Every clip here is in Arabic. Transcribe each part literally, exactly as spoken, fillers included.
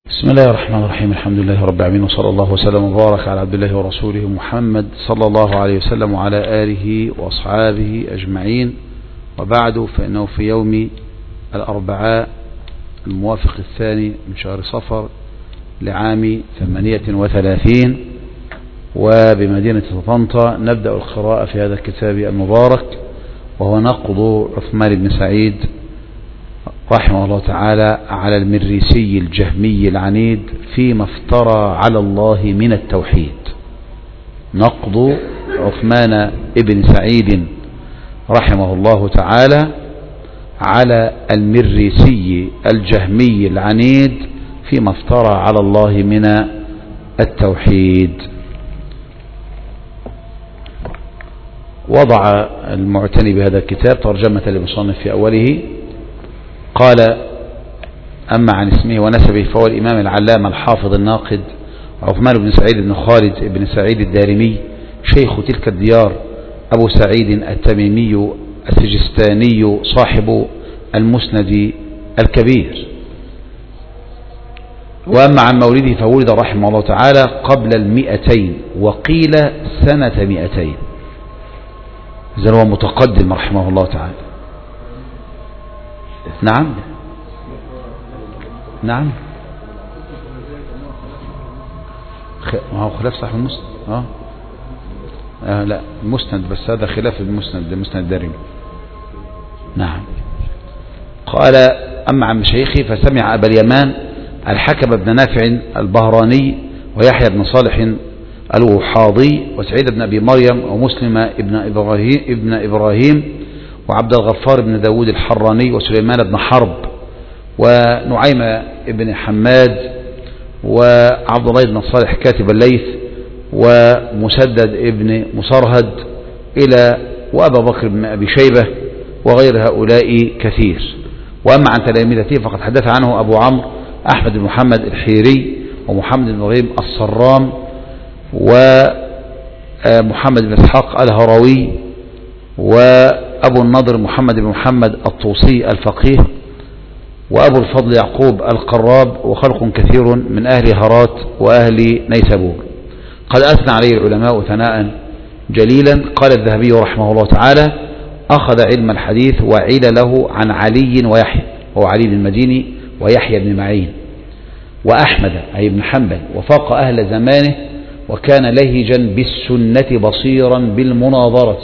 بسم الله الرحمن الرحيم. الحمد لله رب العالمين، وصلى الله وسلم وبارك على عبد الله ورسوله محمد صلى الله عليه وسلم وعلى آله وأصحابه أجمعين، وبعد، فإنه في يوم الأربعاء الموافق الثاني من شهر صفر لعام ثمانية وثلاثين وبمدينة طنطا نبدأ القراءة في هذا الكتاب المبارك، وهو نقض عثمان بن سعيد رحمه الله تعالى على المريسي الجهمي العنيد فيما افترى على الله من التوحيد. نقض عثمان بن سعيد رحمه الله تعالى على المريسي الجهمي العنيد فيما افترى على الله من التوحيد. وضع المعتني بهذا الكتاب ترجمة للمصنف في أوله، قال: أما عن اسمه ونسبه فهو الإمام العلامة الحافظ الناقد عثمان بن سعيد بن خالد بن سعيد الدارمي، شيخ تلك الديار، أبو سعيد التميمي السجستاني، صاحب المسند الكبير. وأما عن مولده فولد رحمه الله تعالى قبل المئتين، وقيل سنة مئتين، إذن هو متقدم رحمه الله تعالى. نعم نعم ما هو خلاف صاحب المسند. آه. آه لا المسند، بس هذا خلاف المسند المسند الدارمي. نعم. قال: أما عن مشايخه فسمع أبا اليمان الحكم بن نافع البهراني، ويحيى بن صالح الوحاضي، وسعيد بن أبي مريم، ومسلم ابن إبراهيم, ابن إبراهيم وعبد الغفار بن داود الحراني، وسليمان بن حرب، ونعيم بن حماد، وعبد الله بن صالح كاتب الليث، ومسدد ابن مصرهد، إلى وأبا بكر بن أبي شيبة، وغير هؤلاء كثير. وأما عن تلامذته فقد حدث عنه أبو عمرو أحمد بن محمد الحيري، ومحمد بن إبراهيم الصرام، ومحمد بن إسحاق الهروي، وأبو النضر محمد بن محمد الطوسي الفقيه، وأبو الفضل يعقوب القراب، وخلق كثير من أهل هرات وأهل نيسابور. قد أثنى عليه العلماء ثناء جليلا. قال الذهبي رحمه الله تعالى: أخذ علم الحديث وعيل له عن علي ويحيى، وهو علي بن المديني ويحيى بن معين، وأحمد أي بن حنبل، وفاق أهل زمانه، وكان لهجا بالسنة بصيرا بالمناظرة.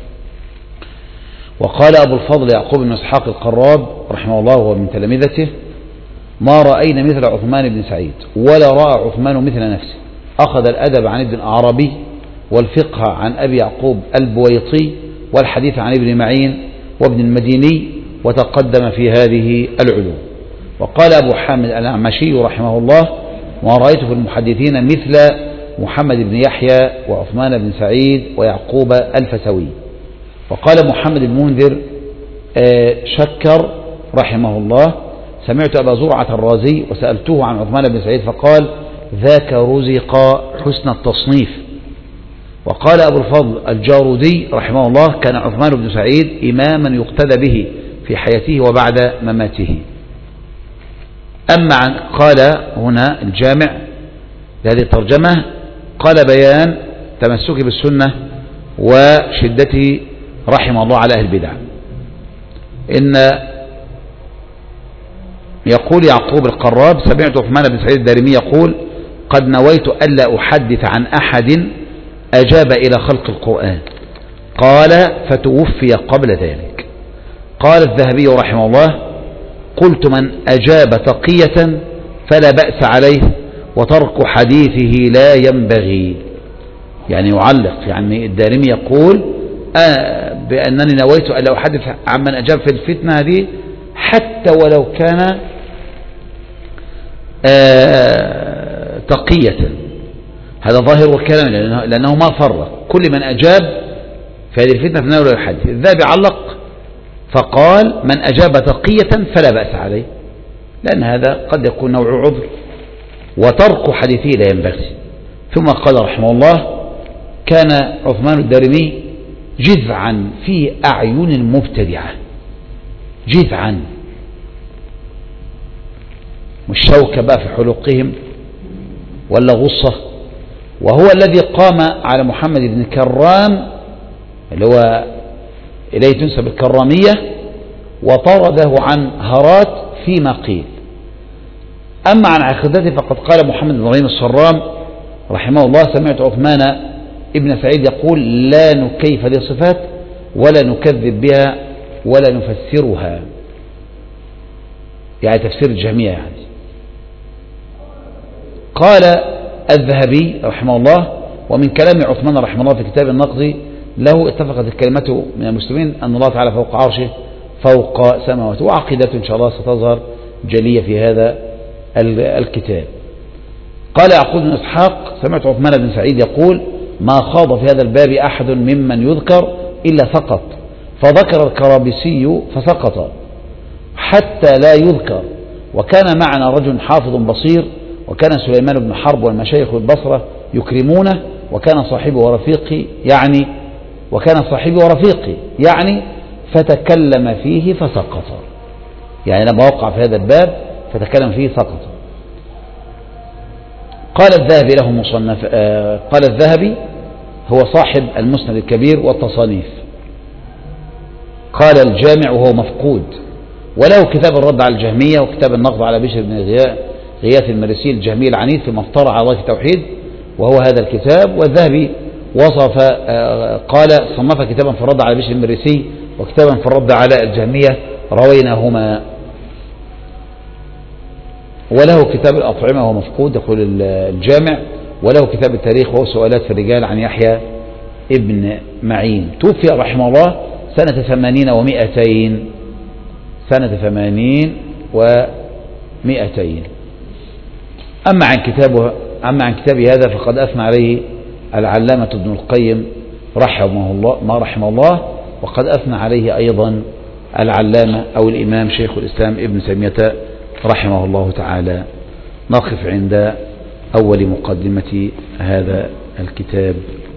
وقال أبو الفضل يعقوب بن إسحاق القراب رحمه الله وهو من تلامذته: ما رأينا مثل عثمان بن سعيد، ولا رأى عثمان مثل نفسه. أخذ الأدب عن ابن العربي، والفقه عن أبي يعقوب البويطي، والحديث عن ابن معين وابن المديني، وتقدم في هذه العلوم. وقال أبو حامد الأعمشي رحمه الله: ما رأيت في المحدثين مثل محمد بن يحيى وعثمان بن سعيد ويعقوب الفسوي. وقال محمد بن منذر شكر رحمه الله: سمعت أبا زرعة الرازي وسألته عن عثمان بن سعيد فقال: ذاك رزق حسن التصنيف. وقال أبو الفضل الجارودي رحمه الله: كان عثمان بن سعيد إماما يقتدى به في حياته وبعد مماته. أما عن قال هنا الجامع لهذه الترجمة، قال: بيان تمسكي بالسنة وشدته رحمه الله على أهل البدع. إن يقول يعقوب القراب: سمعت عثمان بن سعيد الدارمي يقول: قد نويت ألا أحدث عن أحد أجاب إلى خلق القرآن. قال: فتوفي قبل ذلك. قال الذهبي رحمه الله: قلت: من أجاب تقية فلا بأس عليه، وترك حديثه لا ينبغي. يعني يعلق، يعني الدارمي يقول آه بأنني نويت ألا أحدث عن من أجاب في الفتنة هذه حتى ولو كان آه تقية. هذا ظاهر الكلام، لأنه, لأنه ما فرق. كل من أجاب في هذه الفتنة فإنه لا يحدث. الذهبي علق فقال: من أجاب تقية فلا بأس عليه، لأن هذا قد يكون نوع عذر، وترك حديثه لا ينبغي. ثم قال رحمه الله: كان عثمان الدارمي جذعا في أعين المبتدعة. جذعا مش شوكة بقى في حلقهم ولا غصة. وهو الذي قام على محمد بن كرام اللي هو إليه تنسب الكرامية وطرده عن هرات فيما قيل. أما عن عقيدته فقد قال محمد بن إبراهيم الصرام رحمه الله: سمعت عثمان ابن سعيد يقول: لا نكيف هذه الصفات ولا نكذب بها ولا نفسرها، يعني تفسير الجهمية يعني. قال الذهبي رحمه الله: ومن كلام عثمان رحمه الله في كتاب النقد له: اتفقت الكلمة من المسلمين أن الله تعالى فوق عرشه فوق سماواته. وعقيدته إن شاء الله ستظهر جلية في هذا الكتاب. قال يعقوب بن إسحاق: سمعت عثمان بن سعيد يقول: ما خاض في هذا الباب أحد ممن يذكر إلا سقط، فذكر الكرابسي فسقط حتى لا يذكر. وكان معنا رجل حافظ بصير، وكان سليمان بن حرب والمشايخ البصرة يكرمونه، وكان صاحبي ورفيقي يعني وكان صاحبي ورفيقي يعني فتكلم فيه فسقط، يعني لما وقع في هذا الباب فتكلم فيه سقط. قال الذهبي له مصنف آه قال الذهبي هو صاحب المسند الكبير والتصانيف. قال الجامع وهو مفقود، وله كتاب الرد على الجهمية وكتاب النقد على بشر بن غياث المرسي الجهمي العنيد في مفترع على الله التوحيد، وهو هذا الكتاب. والذهبي وصف آه قال: صنف كتابا في الرد على بشر المرسي وكتابا في الرد على الجهمية رويناهما. وله كتاب الأطعمة وهو مفقود يقول الجامع، وله كتاب التاريخ وهو سؤالات في الرجال عن يحيى ابن معين. توفي رحمه الله سنة ثمانين ومائتين سنة ثمانين ومائتين. أما عن كتابه أما عن كتابه هذا فقد أثنى عليه العلامة ابن القيم رحمه الله ما رحمه الله، وقد أثنى عليه أيضا العلامة أو الإمام شيخ الإسلام ابن تيمية رحمه الله تعالى. نقف عند أول مقدمة هذا الكتاب.